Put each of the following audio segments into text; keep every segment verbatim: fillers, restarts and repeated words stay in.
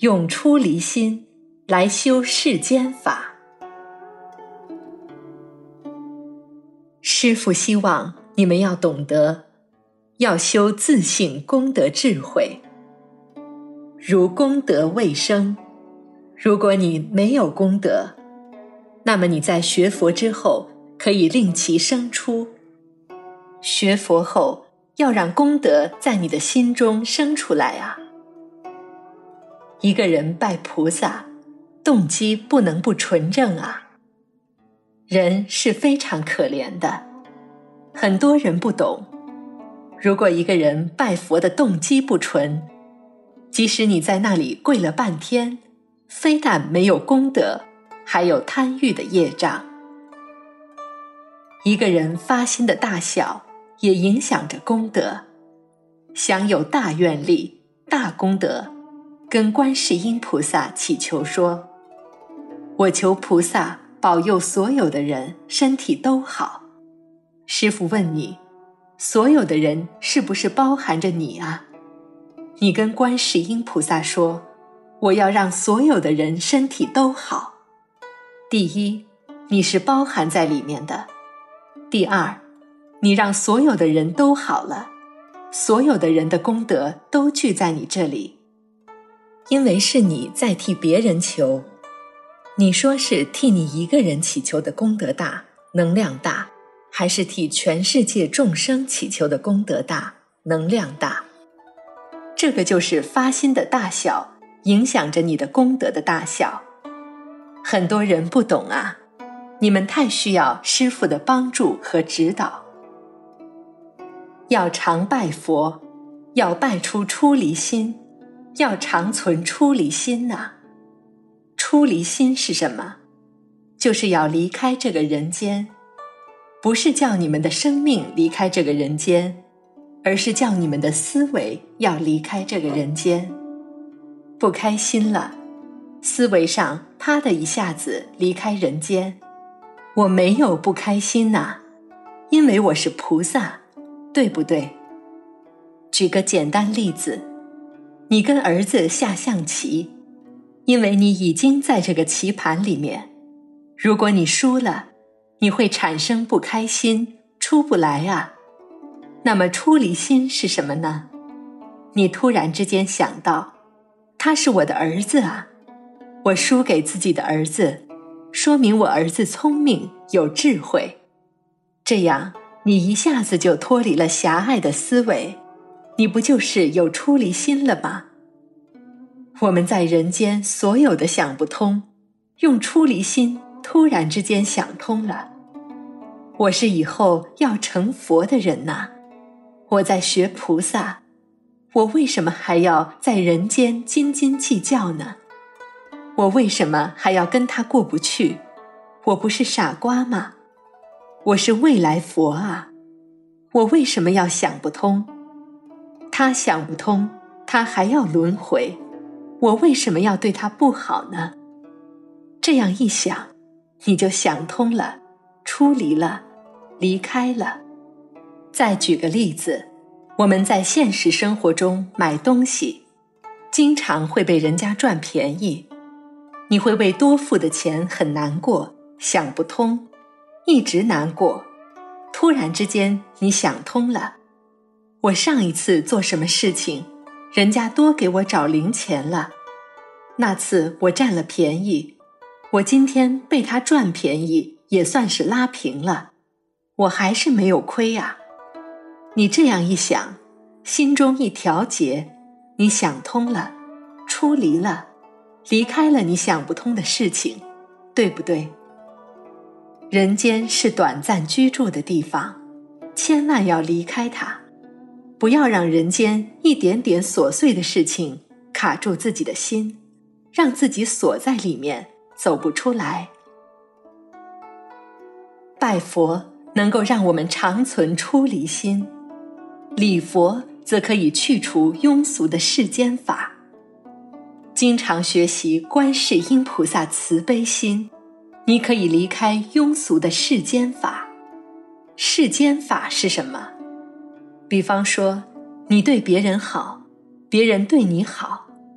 用出离心来修世间法。师父希望你们要懂得，要修自性功德智慧。如功德未生，如果你没有功德，那么你在学佛之后可以令其生出。学佛后要让功德在你的心中生出来啊。一个人拜菩萨，动机不能不纯正啊。人是非常可怜的，很多人不懂，如果一个人拜佛的动机不纯，即使你在那里跪了半天，非但没有功德，还有贪欲的业障。一个人发心的大小也影响着功德，想有大愿力、大功德，跟观世音菩萨祈求说，我求菩萨保佑所有的人身体都好。师父问你，所有的人是不是包含着你啊？你跟观世音菩萨说，我要让所有的人身体都好。第一，你是包含在里面的。第二，你让所有的人都好了，所有的人的功德都聚在你这里。因为是你在替别人求，你说是替你一个人祈求的功德大、能量大，还是替全世界众生祈求的功德大、能量大？这个就是发心的大小，影响着你的功德的大小。很多人不懂啊，你们太需要师父的帮助和指导。要常拜佛，要拜出出离心，要常存出离心呐。出离心是什么？就是要离开这个人间，不是叫你们的生命离开这个人间，而是叫你们的思维要离开这个人间。不开心了，思维上啪的一下子离开人间。我没有不开心呐，因为我是菩萨，对不对？举个简单例子，你跟儿子下象棋，因为你已经在这个棋盘里面，如果你输了，你会产生不开心，出不来啊。那么出离心是什么呢？你突然之间想到，他是我的儿子啊，我输给自己的儿子，说明我儿子聪明有智慧。这样你一下子就脱离了狭隘的思维，你不就是有出离心了吗？我们在人间所有的想不通，用出离心突然之间想通了。我是以后要成佛的人呐，我在学菩萨，我为什么还要在人间斤斤计较呢？我为什么还要跟他过不去？我不是傻瓜吗？我是未来佛啊，我为什么要想不通？他想不通，他还要轮回，我为什么要对他不好呢？这样一想，你就想通了，出离了，离开了。再举个例子，我们在现实生活中买东西，经常会被人家赚便宜，你会为多付的钱很难过，想不通，一直难过。突然之间你想通了，我上一次做什么事情，人家多给我找零钱了，那次我占了便宜，我今天被他赚便宜也算是拉平了，我还是没有亏啊。你这样一想，心中一调节，你想通了，出离了，离开了你想不通的事情，对不对？人间是短暂居住的地方，千万要离开它，不要让人间一点点琐碎的事情卡住自己的心，让自己锁在里面，走不出来。拜佛能够让我们常存出离心，礼佛则可以去除庸俗的世间法。经常学习观世音菩萨慈悲心，你可以离开庸俗的世间法。世间法是什么？比方说，你对别人好，别人对你好，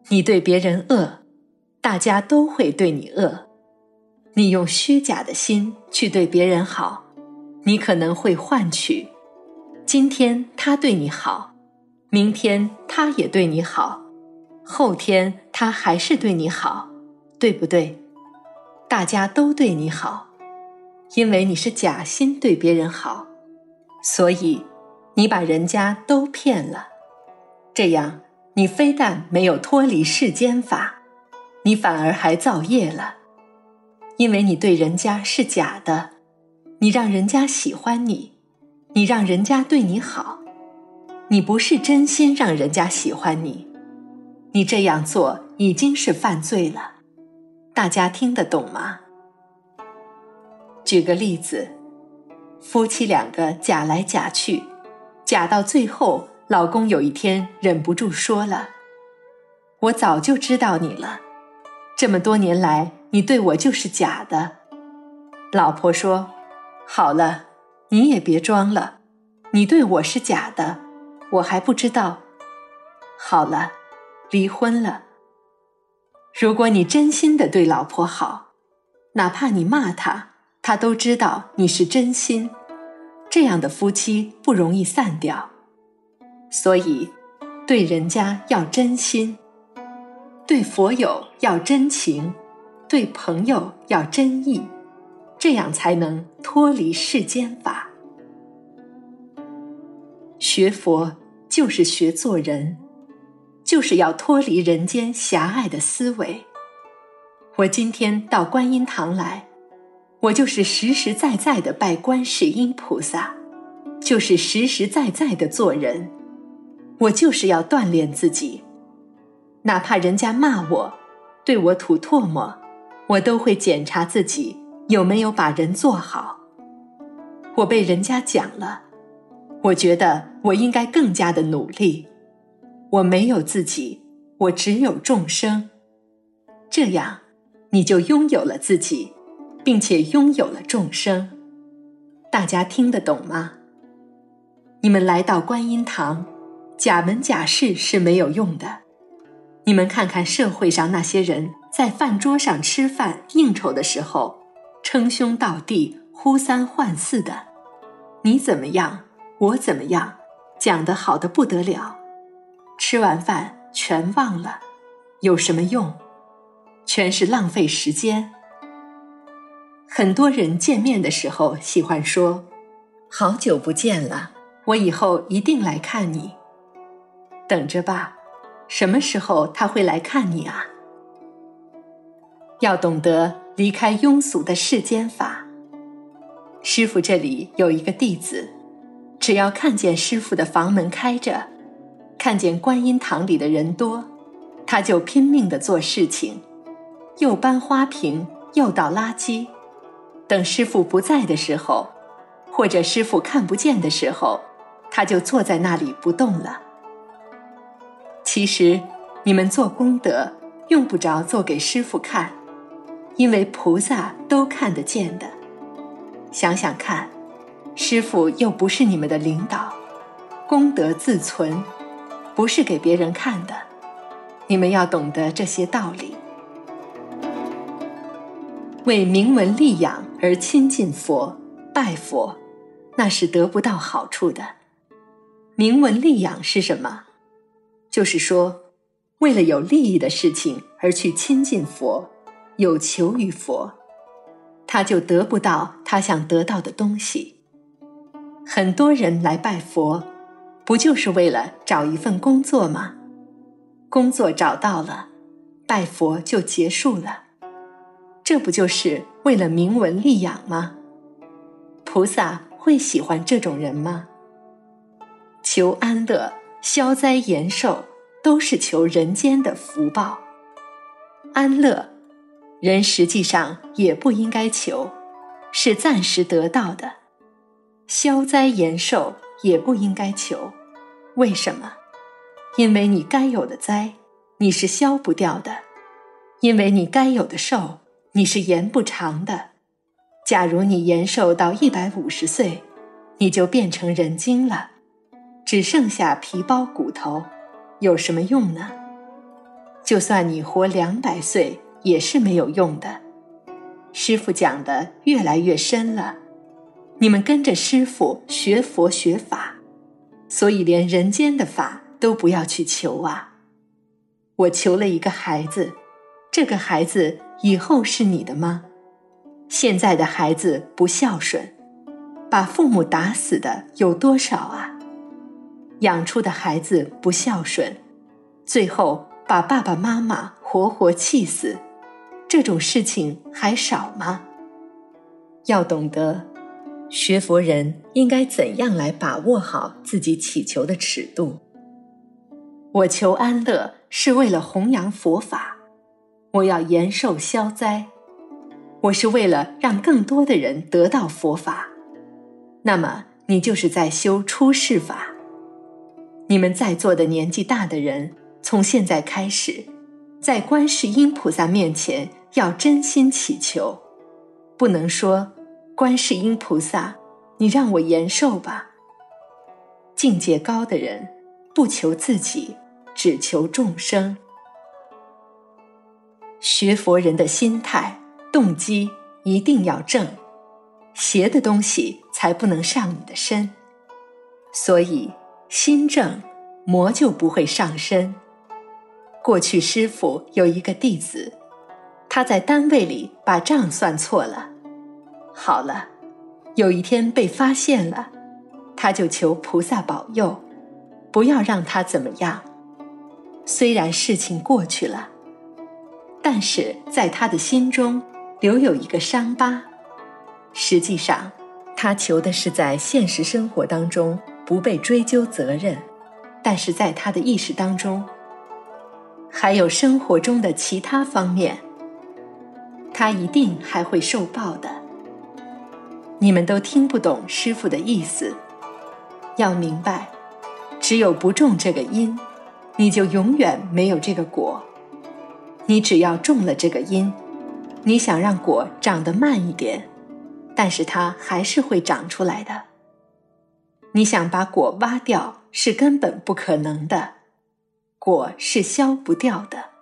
你对别人恶，大家都会对你恶。你用虚假的心去对别人好，你可能会换取今天他对你好，明天他也对你好，后天他还是对你好，对不对？大家都对你好，因为你是假心对别人好，所以你把人家都骗了。这样你非但没有脱离世间法，你反而还造业了。因为你对人家是假的，你让人家喜欢你，你让人家对你好，你不是真心让人家喜欢你，你这样做已经是犯罪了。大家听得懂吗？举个例子，夫妻两个假来假去，假到最后，老公有一天忍不住说了：我早就知道你了，这么多年来你对我就是假的。老婆说：好了，你也别装了，你对我是假的，我还不知道。好了，离婚了。如果你真心的对老婆好，哪怕你骂她，她都知道你是真心，这样的夫妻不容易散掉。所以对人家要真心，对佛友要真情，对朋友要真意，这样才能脱离世间法。学佛就是学做人，就是要脱离人间狭隘的思维。我今天到观音堂来，我就是实实在在的拜观世音菩萨，就是实实在在的做人。我就是要锻炼自己，哪怕人家骂我，对我吐唾沫，我都会检查自己有没有把人做好。我被人家讲了，我觉得我应该更加的努力。我没有自己，我只有众生。这样，你就拥有了自己，并且拥有了众生。大家听得懂吗？你们来到观音堂，假门假式是没有用的。你们看看社会上那些人在饭桌上吃饭应酬的时候，称兄道弟，呼三唤四的，你怎么样，我怎么样，讲得好得不得了，吃完饭全忘了，有什么用？全是浪费时间。很多人见面的时候喜欢说：好久不见了，我以后一定来看你。等着吧，什么时候他会来看你啊？要懂得离开庸俗的世间法。师父这里有一个弟子，只要看见师父的房门开着，看见观音堂里的人多，他就拼命地做事情，又搬花瓶，又倒垃圾。等师父不在的时候，或者师父看不见的时候，他就坐在那里不动了。其实你们做功德用不着做给师父看，因为菩萨都看得见的。想想看，师父又不是你们的领导，功德自存，不是给别人看的。你们要懂得这些道理。为名闻利养而亲近佛、拜佛，那是得不到好处的。名闻利养是什么？就是说，为了有利益的事情而去亲近佛，有求于佛，他就得不到他想得到的东西。很多人来拜佛，不就是为了找一份工作吗？工作找到了，拜佛就结束了。这不就是为了名闻利养吗？菩萨会喜欢这种人吗？求安乐、消灾延寿，都是求人间的福报。安乐，人实际上也不应该求，是暂时得到的。消灾延寿也不应该求，为什么？因为你该有的灾，你是消不掉的；因为你该有的寿，你是延不长的。假如你延寿到一百五十岁，你就变成人精了，只剩下皮包骨头，有什么用呢？ 就算你活两百岁也是没有用的。师父讲的越来越深了，你们跟着师父学佛学法，所以连人间的法都不要去求啊。我求了一个孩子，这个孩子以后是你的吗？现在的孩子不孝顺，把父母打死的有多少啊？养出的孩子不孝顺，最后把爸爸妈妈活活气死，这种事情还少吗？要懂得，学佛人应该怎样来把握好自己祈求的尺度。我求安乐是为了弘扬佛法，我要延寿消灾，我是为了让更多的人得到佛法，那么你就是在修出世法。你们在座的年纪大的人，从现在开始，在观世音菩萨面前要真心祈求，不能说观世音菩萨，你让我延寿吧。境界高的人不求自己，只求众生。学佛人的心态、动机一定要正，邪的东西才不能上你的身。所以心正，魔就不会上身。过去师父有一个弟子，他在单位里把账算错了，好了，有一天被发现了，他就求菩萨保佑，不要让他怎么样。虽然事情过去了，但是在他的心中留有一个伤疤。实际上，他求的是在现实生活当中不被追究责任，但是在他的意识当中，还有生活中的其他方面，他一定还会受报的。你们都听不懂师父的意思，要明白，只有不种这个因，你就永远没有这个果。你只要种了这个因，你想让果长得慢一点，但是它还是会长出来的。你想把果挖掉是根本不可能的，果是消不掉的。